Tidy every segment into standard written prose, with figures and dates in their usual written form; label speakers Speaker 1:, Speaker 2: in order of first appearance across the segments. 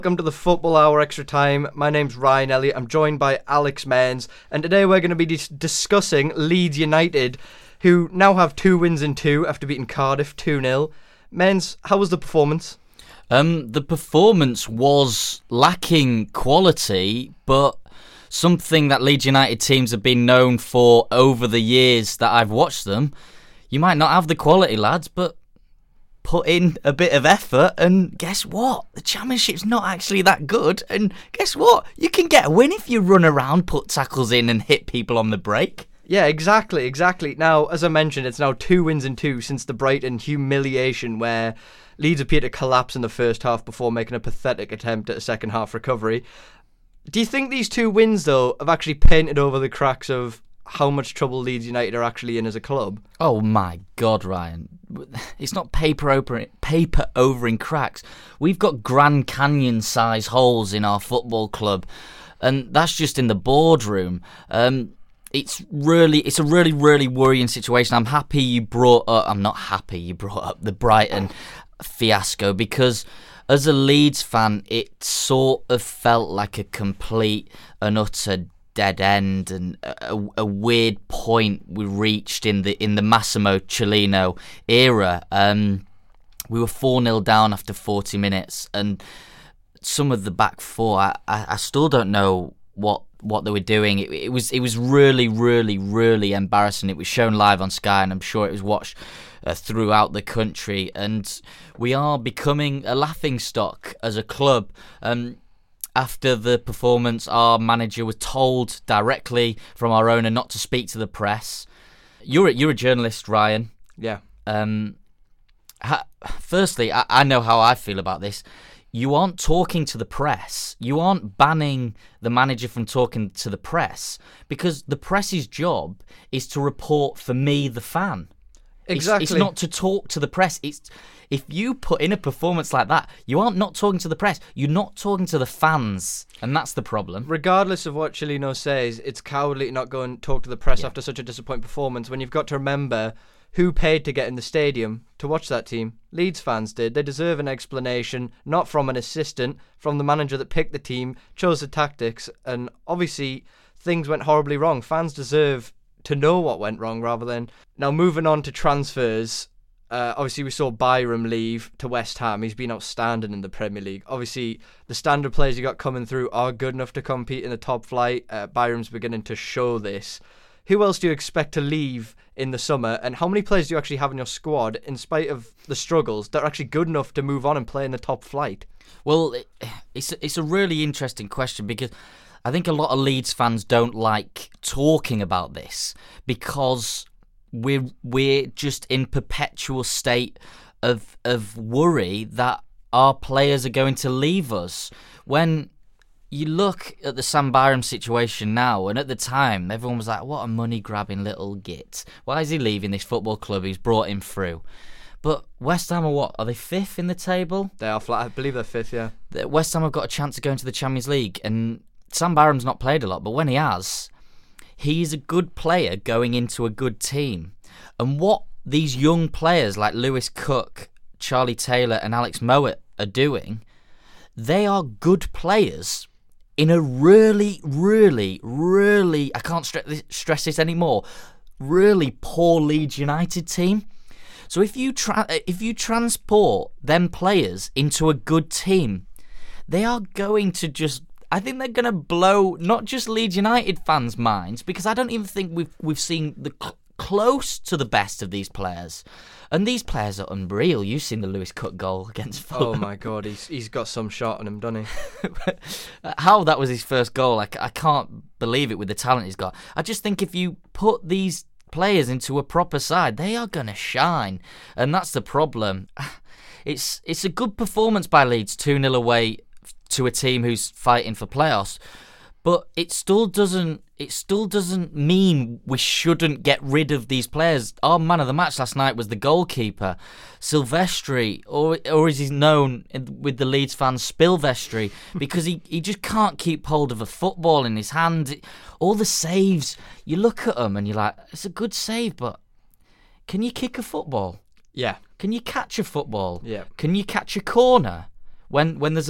Speaker 1: Welcome to the Football Hour Extra Time. My name's Ryan Elliott. I'm joined by Alex Mearns, and today we're going to be discussing Leeds United, who now have 2 wins in 2 after beating Cardiff 2-0. Mearns, how was the performance?
Speaker 2: The performance was lacking quality, but something that Leeds United teams have been known for over the years that I've watched them. You might not have the quality, lads, but put in a bit of effort, and guess what? The Championship's not actually that good, and guess what? You can get a win if you run around, put tackles in, and hit people on the break.
Speaker 1: Yeah, exactly. Now, as I mentioned, it's now 2 wins in 2 since the Brighton humiliation, where Leeds appeared to collapse in the first half before making a pathetic attempt at a second half recovery. Do you think these 2 wins, though, have actually painted over the cracks of how much trouble Leeds United are actually in as a club?
Speaker 2: Oh my God, Ryan. It's not paper over in cracks. We've got Grand Canyon size holes in our football club, and that's just in the boardroom. It's a really worrying situation. I'm not happy you brought up the Brighton fiasco, because as a Leeds fan, it sort of felt like a complete and utter dead end, and a weird point we reached in the Massimo Cellino era. We were 4-0 down after 40 minutes, and some of the back four, I still don't know what they were doing. It was really embarrassing. It was shown live on Sky, and I'm sure it was watched throughout the country, and we are becoming a laughingstock as a club. After the performance, our manager was told directly from our owner not to speak to the press. You're a journalist, Ryan.
Speaker 1: Yeah.
Speaker 2: Firstly, I know how I feel about this. You aren't talking to the press. You aren't banning the manager from talking to the press, because the press's job is to report for me, the fan.
Speaker 1: Exactly.
Speaker 2: It's not to talk to the press. If you put in a performance like that, you aren't not talking to the press. You're not talking to the fans, and that's the problem.
Speaker 1: Regardless of what Cellino says, it's cowardly to not go and talk to the press after such a disappointing performance, when you've got to remember who paid to get in the stadium to watch that team. Leeds fans did. They deserve an explanation, not from an assistant, from the manager that picked the team, chose the tactics, and obviously things went horribly wrong. Fans deserve to know what went wrong rather than... Now, moving on to transfers, obviously we saw Byram leave to West Ham. He's been outstanding in the Premier League. Obviously, the standard players you got coming through are good enough to compete in the top flight. Byram's beginning to show this. Who else do you expect to leave in the summer, and how many players do you actually have in your squad, in spite of the struggles, that are actually good enough to move on and play in the top flight?
Speaker 2: Well, it's a really interesting question, because I think a lot of Leeds fans don't like talking about this, because we're just in perpetual state of worry that our players are going to leave us. When you look at the Sam Byram situation now, and at the time everyone was like, what a money grabbing little git. Why is he leaving this football club he's brought him through? But West Ham are what? Are they 5th in the table?
Speaker 1: They are flat. I believe they're 5th, yeah.
Speaker 2: West Ham have got a chance of going to the Champions League, and Sam Byram's not played a lot, but when he has, he's a good player going into a good team. And what these young players like Lewis Cook, Charlie Taylor and Alex Mowat are doing, they are good players in a really, I can't stress this anymore, really poor Leeds United team. So if you transport them players into a good team, they are going to just... I think they're going to blow not just Leeds United fans' minds, because I don't even think we've seen the close to the best of these players. And these players are unreal. You've seen the Lewis Cook goal against Fulham.
Speaker 1: Oh my God, he's got some shot on him, doesn't he?
Speaker 2: How that was his first goal, I can't believe it with the talent he's got. I just think if you put these players into a proper side, they are going to shine. And that's the problem. It's a good performance by Leeds, 2-0 away to a team who's fighting for playoffs, but it still doesn't mean we shouldn't get rid of these players. Our man of the match last night was the goalkeeper, Silvestri, or as he's known with the Leeds fans, Spilvestri, because he just can't keep hold of a football in his hand. All the saves, you look at them and you're like, it's a good save, but can you kick a football?
Speaker 1: Yeah.
Speaker 2: Can you catch a football?
Speaker 1: Yeah.
Speaker 2: Can you catch a corner when there's a big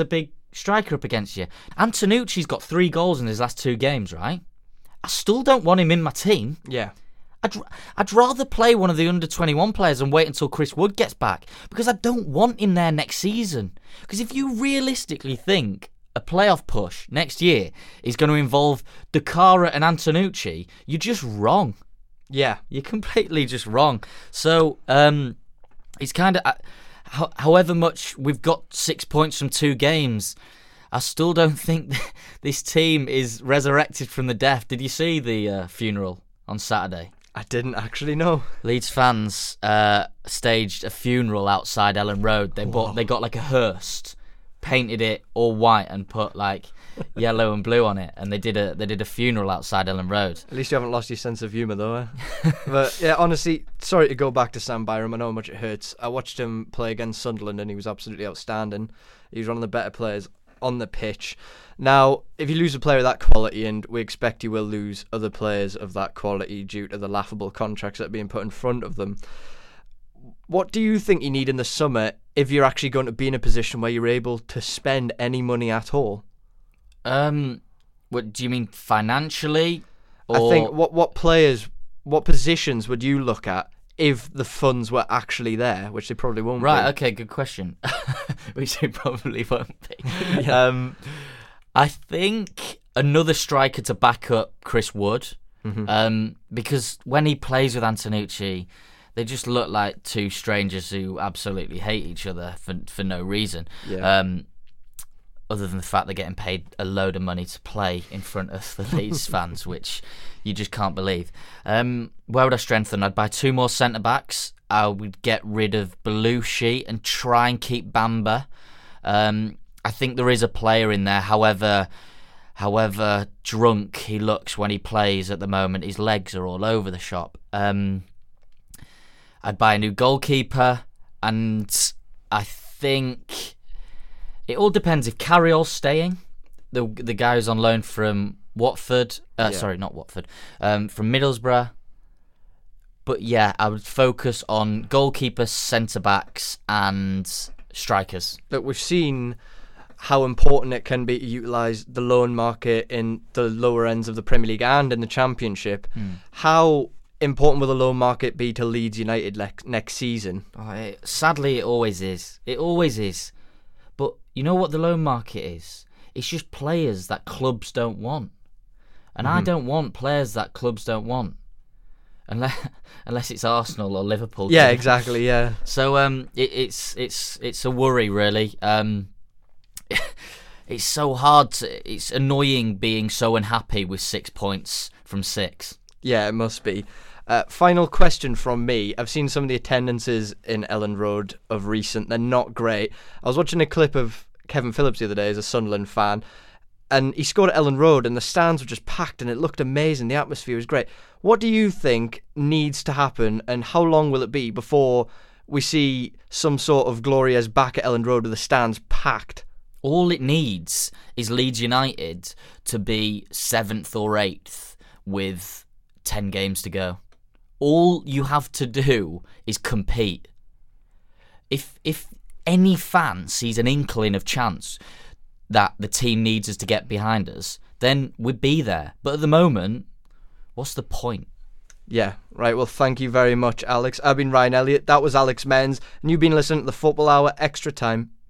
Speaker 2: striker up against you. Antonucci's got 3 goals in his last 2 games, right? I still don't want him in my team.
Speaker 1: Yeah.
Speaker 2: I'd rather play one of the under-21 players and wait until Chris Wood gets back, because I don't want him there next season. Because if you realistically think a playoff push next year is going to involve Dakara and Antonucci, you're just wrong.
Speaker 1: Yeah.
Speaker 2: You're completely just wrong. So, it's kind of... however much we've got 6 points from 2 games, I still don't think this team is resurrected from the death. Did you see the funeral on Saturday?
Speaker 1: I didn't actually know.
Speaker 2: Leeds fans staged a funeral outside Ellen Road. They got like a hearse, painted it all white and put like yellow and blue on it, and they did a funeral outside Ellen Road.
Speaker 1: At least you haven't lost your sense of humour though, eh? But yeah, honestly, sorry to go back to Sam Byram. I know how much it hurts. I watched him play against Sunderland and he was absolutely outstanding. He was one of the better players on the pitch. Now, if you lose a player of that quality, and we expect you will lose other players of that quality due to the laughable contracts that are being put in front of them, what do you think you need in the summer if you're actually going to be in a position where you're able to spend any money at all?
Speaker 2: What do you mean, financially? Or...
Speaker 1: I think what positions would you look at if the funds were actually there, which they probably won't be.
Speaker 2: Right, okay, good question. Which they probably won't be.
Speaker 1: Yeah.
Speaker 2: I think another striker to back up Chris Wood, because when he plays with Antonucci, they just look like 2 strangers who absolutely hate each other for no reason.
Speaker 1: Yeah.
Speaker 2: Other than the fact they're getting paid a load of money to play in front of the Leeds fans, which you just can't believe. Where would I strengthen? I'd buy 2 more centre-backs. I would get rid of Belushi and try and keep Bamba. I think there is a player in there, however drunk he looks when he plays at the moment. His legs are all over the shop. I'd buy a new goalkeeper, and I think... It all depends if Carriol's staying, the guy who's on loan from Watford. Sorry, not Watford. From Middlesbrough. But yeah, I would focus on goalkeepers, centre-backs and strikers.
Speaker 1: But we've seen how important it can be to utilise the loan market in the lower ends of the Premier League and in the Championship. How important will the loan market be to Leeds United next season?
Speaker 2: Sadly, it always is. It always is. But you know what the loan market is? It's just players that clubs don't want. And I don't want players that clubs don't want. Unless it's Arsenal or Liverpool.
Speaker 1: Yeah, exactly, yeah.
Speaker 2: So it's a worry, really. It's so hard. It's annoying being so unhappy with 6 points from 6.
Speaker 1: Yeah, it must be. Final question from me. I've seen some of the attendances in Ellen Road of recent. They're not great. I was watching a clip of Kevin Phillips the other day as a Sunderland fan, and he scored at Ellen Road and the stands were just packed and it looked amazing. The atmosphere was great. What do you think needs to happen, and how long will it be before we see some sort of Glorious back at Ellen Road with the stands packed?
Speaker 2: All it needs is Leeds United to be 7th or 8th with 10 games to go. All you have to do is compete. If any fan sees an inkling of chance that the team needs us to get behind us, then we'd be there. But at the moment, what's the point?
Speaker 1: Yeah, right. Well, thank you very much, Alex. I've been Ryan Elliott. That was Alex Menz. And you've been listening to the Football Hour Extra Time.